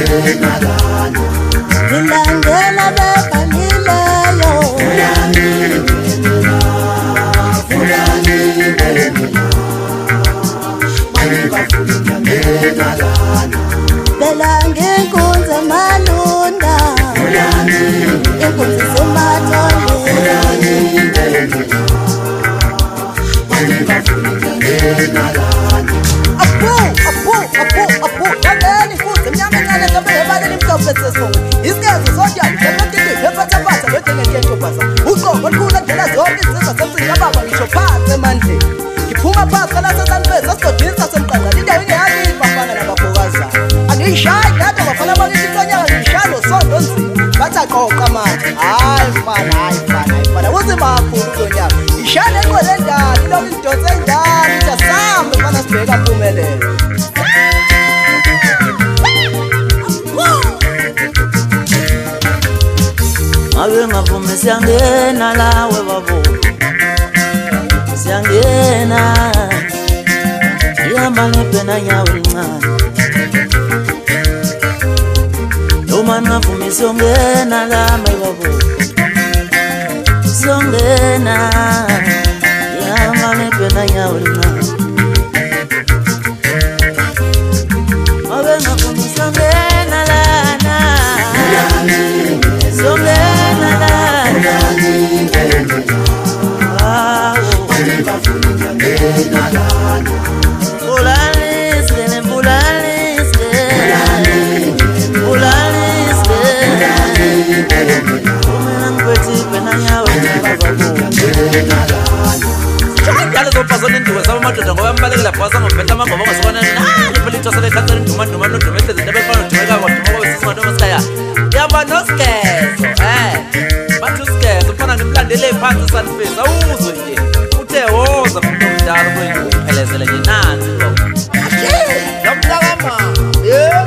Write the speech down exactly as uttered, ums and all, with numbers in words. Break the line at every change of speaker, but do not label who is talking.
Ngilandela bephanileyo Bela ngenkunzi emalunda Inkunzi semathole Apu, apu, apu, apu Yangeni inkunzi mnyama encane Kambe yebale limhlophe sesongo Isikezi sotyali Lemotiki lephathaphatha Lwejengekentobaza Uqobo olukhulu ndlela zonke Izizwa semsini kababa ngisho phansi emandleni Ngiphuma phansi kalasesanibezi Esigodini sasemqanga Indawo ingeyakini bafana nabafokazana Angiyishayi ngade bafana bakithi intonyaka ngiyishaya nosondo nzima Bathi aqoqa manje Hayi mfana, hayi mfana, hayi mfana Uzima kakhulu kulonyaka Ishaya nenqwele endala Ilokhu idonse endala Ithi asambe mfana sibheka mpumelelo
Mawe ngavume siyangena lawe babo Siyangena Ihamba nepena nyawo lincane Noma ngavume siyongena lami babo Siyongena Ihamba nepena nyawo lincane Mawe ngavume siyongena lana Siyongena lana Fulaniske, fulaniske Fulaniske Umena ngipwethi pena nyawo
Yale zopazo nindiwe saba madoda ngoba mbalekela phasa ngobetha amagoma ngasibona nani phela ithosa lekhansela induma nduma nodumehle zindebe fana nodumeka koduma ngoba sisima ndomaskaya yamba noskezo eh bathu skezo mfana ngimlandele phansi sanifeza uzwe nje uthe woza futhi umdala kwenye uphelezele nje nansi lo yamhlakama yeah